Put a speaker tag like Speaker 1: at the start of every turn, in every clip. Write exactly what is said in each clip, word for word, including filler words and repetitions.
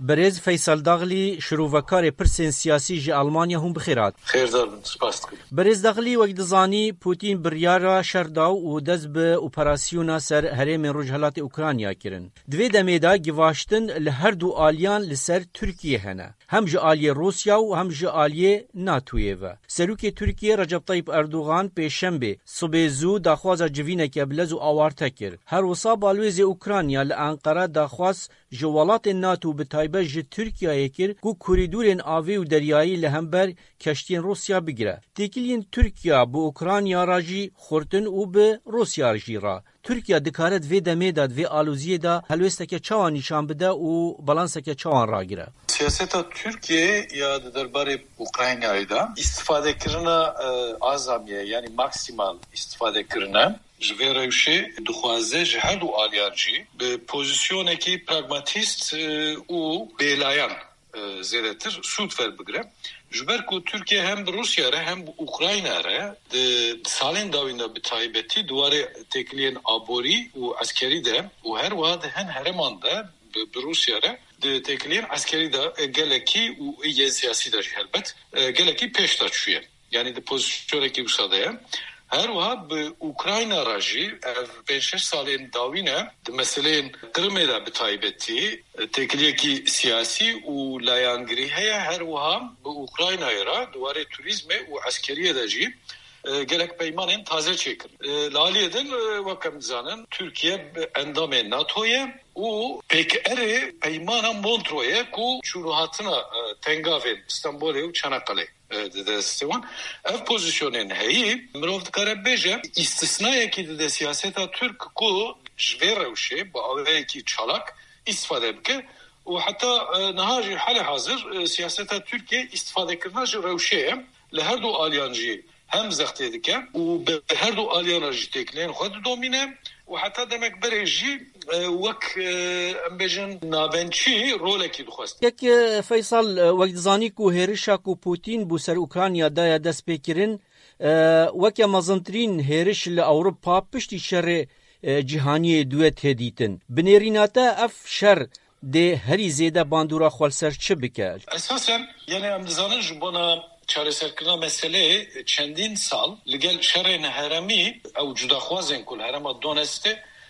Speaker 1: برز فیصل داغلی شروعکار پرسین سیاسی جی آلمانیا هم بخیرات.
Speaker 2: خیر دارم سپاس دکم.
Speaker 1: برز داغلی وقت زانی پوتین بریارا شرداو و دز به اپراسیونا سر هرم رجحلات اوکراینیا کرن. دوی دمیدا گواشتن لهر دو آلیان لسر ترکیه هنه. هم جه آلیه روسیا و هم جه آلیه ناتویه و. سروک ترکیه رجب طیب اردوغان پیشنبه صبح زو داخواز جوینه که بلز و آوارته کر. هر وصا بالویز اوکراینیا لانقره داخواز جوالات ناتو به تایبه جه ترکیه کر گو کوریدورین آوی و دریایی لهمبر کشتین روسیا بگیره. تکیلین ترکیه به اوکراینیا راجی خورتن و به روسیا راجی را. ترکیه دکارت وی دمه داد وی آلوزیه دا هلوسته که چوان نشان بده و بالانسه که چوان را گیره.
Speaker 2: سیاست Türkiye ya درباره اوکراینایی دا استفاده کردن azamiye yani maksimal استفاده کردن جویروشه دخوازه جهاد و آلیارجی به پوزیشونه که پراگماتیست و بیلایان زیادتر سود فر بگیره. جبر کو ترکیه هم روسیا را هم اوکراین را سالین داویندا به تایبتی دواره تکلین آبوری و عسکری ده و هر واحد هن هرمان ده به روسیا را تکلین عسکری ده گلکی و ایه سیاسی ده هلبت گلکی پیش داشته. یعنی ده پوزیشونه که وساده هر واحد به اوکراین راجی پنج سالین داوینه ده مسئله قرمه ده به تایبتی تکلیه کی سیاسی و لایانگری هیا هر واحد به اوکراین را دواره توریسم و عسکریه ده جی گلک پیمانین تازه چکر. لالیه دن وکم زنن ترکیه اندام ناتویه و پک اره پیمان مونترویه کو شروحاتنا تنگاوین استانبول و چاناکاله دستوان اف پوزیشنن هی مروفت کاره بیجه استثنایی که ده سیاستا ترک کو جویر روشه با اولی کی چالاک استفاده بکه و حتی نهاجی حال حاضر سیاستا ترکیه استفاده کردن روشه لهر دو آلیانجی هم زخته دکه و به هر دو آلیانجی تکلین خود دومینه و حتی دمک برژی وک ام بیجن نابنچی روله کی دخواست.
Speaker 1: یک فیصل وقت زانی کو هرشا کو پوتین بو سر اوکراینیا دا دست پیکرین وک مازنترین هرش ل اوروپا پشتی شر جهانی دوت هدیتن. بنریناتا اف شر ده هری زیده باندورا خالسر چه بکر؟
Speaker 2: اساسا یعنی ام زانن جبونا چارەسەر کردن مسئله چندین سال لگل شر هرمی او جداخوازن کل هرم دونسته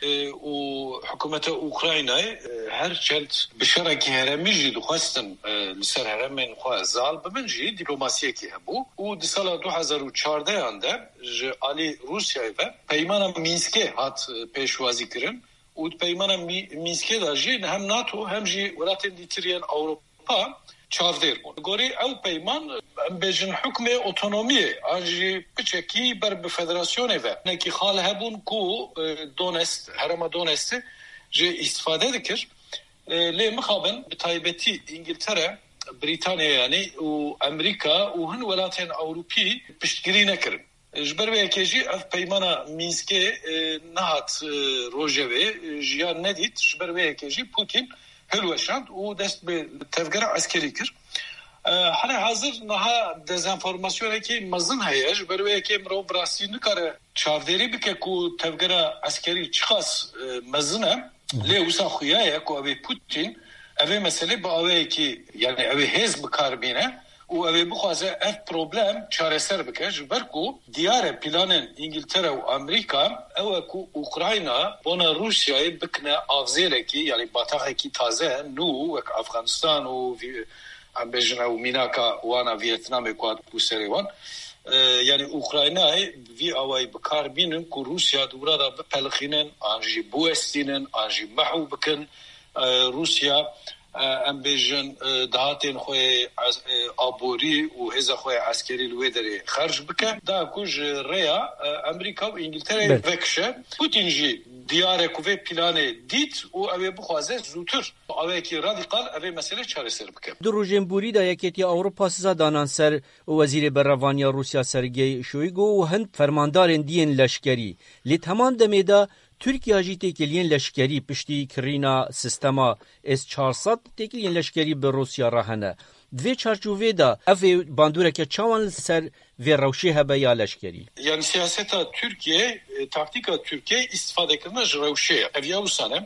Speaker 2: و حکومت اوکراینای هر چند بشره که هرمی جی دخواستن لسر هرمین خواه زال ببن جی دیپلوماسیه که هبو و دی سال دو هزار و چارده انده آلی روسیای و پیمان مینسکه هات پیشوازی کرن و پیمان مینسکه دا جی هم ناتو هم جی ولاتن دیتریان اوروپا چاودیر بود. گوری او پیمان بیشتر حکم اتونومی آنجی بچکی بر به فدراسیونه و نکی خال هبون کو دونست هرم دونست جه استفاده دکر لی مخابن به تایبتی انگلتره بریتانیا یعنی و امریکا و هن ولایت‌های اروپی پشتگیری نکرد. جبر به اکیجی اف پیمان مینسک نهات روجوه جیان ندید. جبر به اکیجی پوتین هلوشند و دست به تفکر عسکری کرد. حالا حاضر نها دزانفورماسیونه که مزن هیچ برای که مرو براسی نکاره چاودری بکه کو تفکر عسکری چخاص مزنه لی وسا خویاه کو اوی پوتین اوی مسئله با اوی که یعنی اوی حزب کاربینه و اوی بخوازه اف پروبلم چاره سر بکه جبر کو دیاره پلانن انگلتره و امریکا او کو اوکراینا بنا روسیای بکنه افزیره کی یعنی باتاقه کی تازه نو و افغانستان و ام بیشتر و میناکا وانا ویتنام کوات پوسریوان یعنی اوکراینای وی اوای بکار بینن کو روسیا دورا دا بپلخینن آنجی بوستینن آنجی محو بکن روسیا ام بیشتر دهاتین خوی آبوری و هزا خوی عسکری لودری خرج بکن دا کوج ریا امریکا و انگلترا وکشه پوتین جی دیاره کوی پلانه دیت و اوی بخوازه زودتر اوی کی رادیکال اوی مسئله چاره سر بکن.
Speaker 1: در روزنبوری دا یکیتی اروپا سزا دانان سر وزیر برروانی روسیا سرگی شویگو و هند فرماندارن دین لشکری لی تمام دمیدا ترکیه جی تکیلین لشکری پشتی کرینا سیستما اس چهارصد تکیلین لشکری به روسیا راهنه. دوی چارچوبه دا اوی باندوره که چوان سر و روشی هبه یا لشکری.
Speaker 2: یعنی سیاست ترکیه تاکتیک ترکیه استفاده کردن روشی. اویا وسانه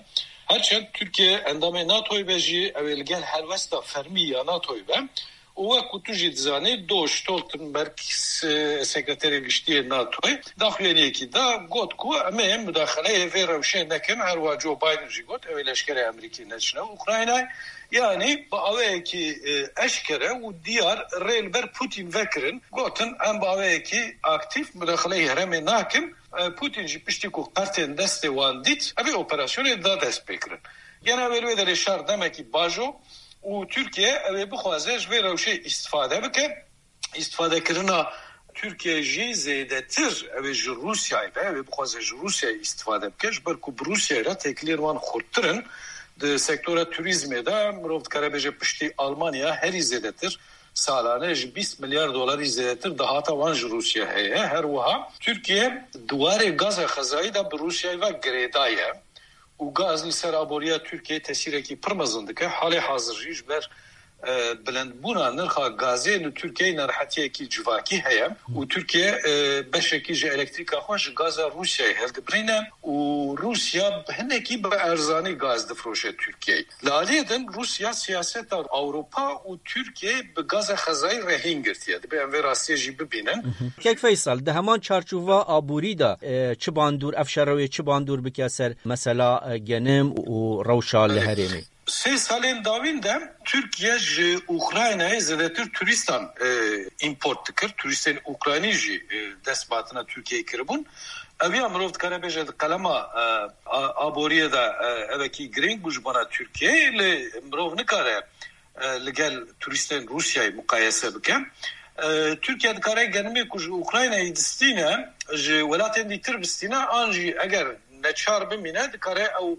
Speaker 2: هرچند Türkiye endamê NATO'yu ve jî ew ê li gel helwesta fermî ya NATO'yu ve û wekû tu jî dizanî Dov Stoltenberg sekreterê giştiyê NATO'yu daxuyaniyekî da got ku em ê müdaxeleyê vê rewşê nekin her wa Joe Biden jî got ew ê leşkerê Amerîkî neçine Ukraynayê yani bi awayekî eşkere û diyar rê li ber Putin vekirin gotin em bi awayekî aktif müdaxeleyê herêmê nakin Putin jî piştî ku qertên destê wan dît evê operasyonê da dest pê kirin. Gene ew ê li wê derê şer demekî bajo û Türkiye ew ê bixwaze ji vê rewşê îstîfade bike. İstifadekirina Türkiye jî zêdetir ew ê ji Rusyayê ve ew ê bixwaze ji Rusyayê îstîfade bike ji ber ku bi Rusyayê re têkiliyên wan xurttirin. Di sektora turizmê de mirov dikare bêje piştî Almanya herî zêdetir salane ji bîst milyar dolarî zêdetir dihata wan ji Rusya heye. Her wiha Türkiye duwarê gaza xezayî de bi Rusyayê ve girêdaye û gaz li ser aboriya Türkiye tesîrekî pir mezin dike. Halê hazir jî ji ber bilendbûna nirxa gazê li Türkiye nerhetiyekî civakî heye û Türkiye beşekî ji elektrîka xwe ji gaza Rusyayê heldibirîne û Rusya hinekî bi erzanî gaz difroşe Türkiye'ye. Li aliyê din Rusya siyaseta Awropa û Türkiye bi gaza xezayî rehîn girtiye. Dibe em vê rastiyê jî bibînin.
Speaker 1: Kek Feysal di heman çarçûva aborî da çi bandûr ev şerewê çi bandûr bike ser mesela genim û rewşa li herêmê.
Speaker 2: Sê salên dawîn de Türkiye ji Ukraynayê zêdetir turistan e, import dikir. Turistên Ukraynî jî e, dest batina Türkiye'ye kiribûn. Ev ya mirov dikare bêje di qelema e, aboriyê de e, evekî girîng bû ji bona Türkiye'ye li mirov nikare e, li gel turistên Rusyayê muqayese bike. E, Türkiye dikare genimê ku ji Ukraynayê distîne ji welatên dîtir bistîne an jî eger neçar bimîne dikare ew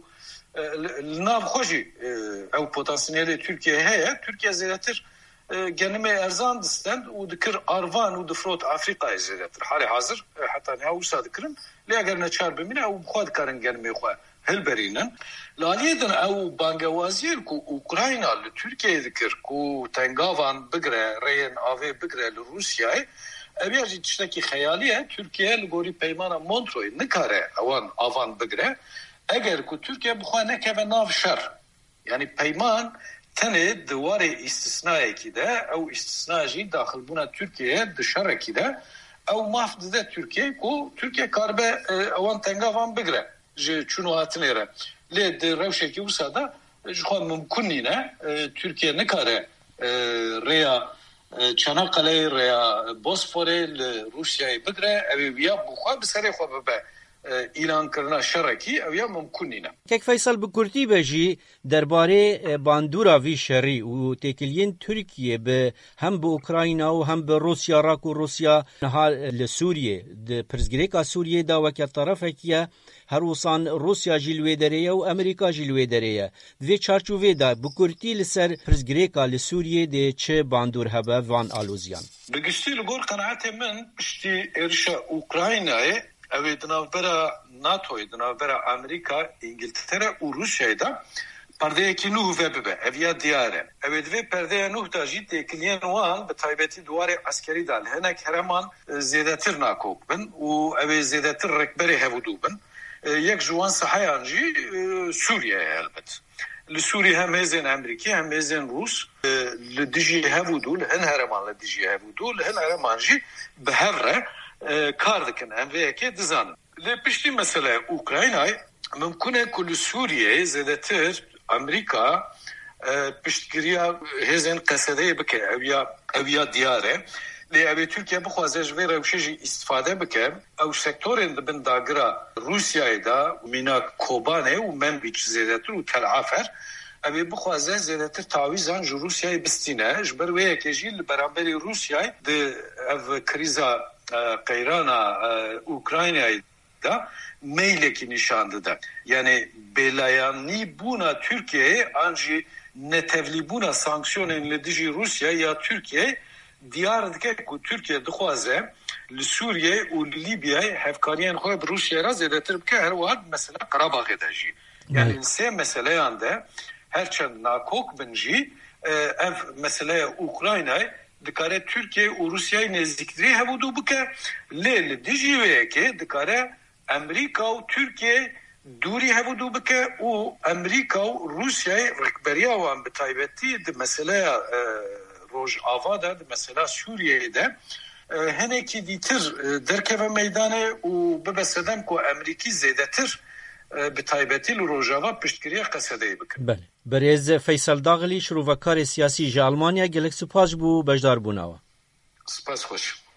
Speaker 2: nav xojî ew potansiyelê Türkiye heye. Türkiye zêdetir genimê erzan distend û dikir arvan û difrot Afrikayê zêdetir. Halê hazir heta niha wisa dikirin lê eger neçar bimîne ew xwe dikarin genimê xwe hilberînin. Li aliyê din ew bangewaziyê ku Ukrayna li Türkiye'ye dikir ku tengavan bigire rêyên avê bigire li Rusyayê ev ya jî tiştekî xeyalî ye. Türkiye li gorî peymana Montreux'ê nikare ewan avan bigire eger ku Türkiye bixwe nekeve nav şer yani peyman tenê di warê îstisnayekî de ew îstisna jî daxilbûna Türkiye'ye di şerekî de ew maf dide Türkiye ku Türkiye karibe ewan tengavan bigire ji çûnû hatinê re lê di rewşekî wisa da ji xwe mumkûn nîne Türkiye nikare rêya Çanakkale'ye rêya Bosporê li Rusyayê bigire ew ê wiya bi xwe bi serê xwe bibe îlan kirina şerekî ew ya mumkûn nîne.
Speaker 1: Kek Feysal bi Kurtî ve jî derbarê bandûra vî şerî û têkiliyên Tirkiye bi hem bi Ukrayna û hem bi Rusya rak û Rusya niha li Sûriye di pirsgirêka Sûriyê da weke tarafekî ye her wisan Rusya jî li wê derê ye û Amerîka jî li wê derê ye. Vê çarçûvê da bi Kurtî li ser pirsgirêka li Sûriyê dê çi bandûr hebe van alûziyan.
Speaker 2: Bi giştî li gor qenaetê min piştî êrişa Ukraynayê ew ê di navbera NATO'yê di navbera Amerîka, İngiltere û Rusyayê da perdeyekî nû ve bibe. Ev ya diyar e. Ew ê divê perdeya nû da jî têkiliyên wan bi taybetî duwarê askerî da li hinek hereman zêdetir nakok bin û ew ê zêdetir rekberê hevûdû bin. Yek ji wan saheyan jî Sûriye'ye helbet. Li Sûriye hem hêzên Amerîkî hem hêzên Rûs li dijî hevûdû li hin hereman li dijî hevûdû li hin hereman jî bi hev re kar dikin em vê yekê dizanin. Lê piştî mesele Ukraynayê mumkûn e ku li Sûriyeyê zêdetir Amerîka piştgiriya hêzên Qesedeyê bike ev ya ev ya diyar e. Lê ev ê Türkiye bixwaze ji vê rewşê jî îstîfade bike ew sektorên dibin dagira Rusyayê da mîna Kobanê û Menbîç zêdetir û Tel Afer ev ê bixwaze zêdetir tawîzan ji Rusyayê bistîne ji ber wê yekê jî li beraberî Rusyayê di ev krîza qeyrana Ukraynayê da meylekî nîşan dide. Yani bêlayanî bûna Türkiye'ye an jî netevlîbûna sanksiyonên li dijî Rusya ya Türkiye diyar dike ku Türkiye dixwaze li Sûriye û li Libyayê hevkariyên xwe bi Rusyayê re zêdetir bike her wiha mesela Qarabaxê de jî. Yani sê meseleyan de herçend nakok bin jî ev meseleya Ukraynayê dikare Türkiye û Rusyayê nêzîktirî hevûdû bike lê li dijî wê yekê dikare Amerîka û Türkiye دوری هبو دو بکه و امریکا و روسیا رکبریا و بتایبتی ده مسئله روژ آوا ده ده مسئله سوریه ده هنه کی دیتر درکه و میدانه و ببسدم که امریکی زیده تر بتایبتی لروجاوا پشتگیری قصده بکن.
Speaker 1: بله. برز فیصل داغلی شروع کار سیاسی ژ آلمانیا گلک سپاس بو بجدار بوناوا.
Speaker 2: سپاس خوش.